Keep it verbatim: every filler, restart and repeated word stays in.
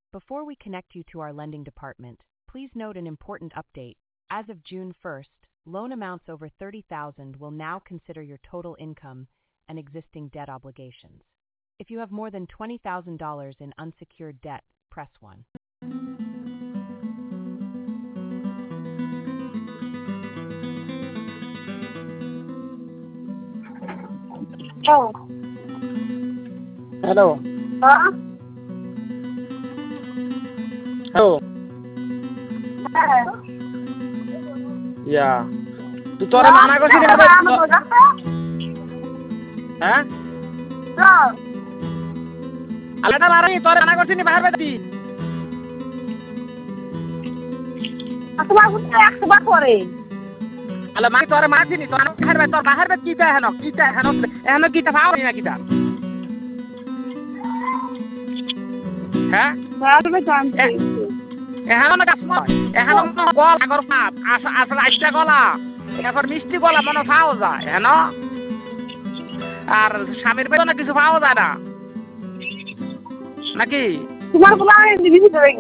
Before we connect you to our lending department, please note an important update. As of June first, loan amounts over thirty thousand dollars will now consider your total income and existing debt obligations. If you have more than twenty thousand dollars in unsecured debt, press one. Oh. Hello. Huh? Hello. Hello. Yeah. Tu tore mana ko sini babe? Hah? No. Alada mari tore mana ko sini bahar beti. Aku baru tak sebab kore. Ala mari tore mana sini tore bahar bet tore bahar bet kita hano kita hano hano kita fao ni na kita. Hah? Baru macam tu. এখানে না কাজ নয় এখানে মনে গল আগর পাপ আস আসলে আইটা গলা এখন মিষ্টি গলা মনে পাওয়া যায় হ্যাঁ আর স্বামীর বেতনে কিছু পাওয়া যায় না নাকি তোমার বলা দিবি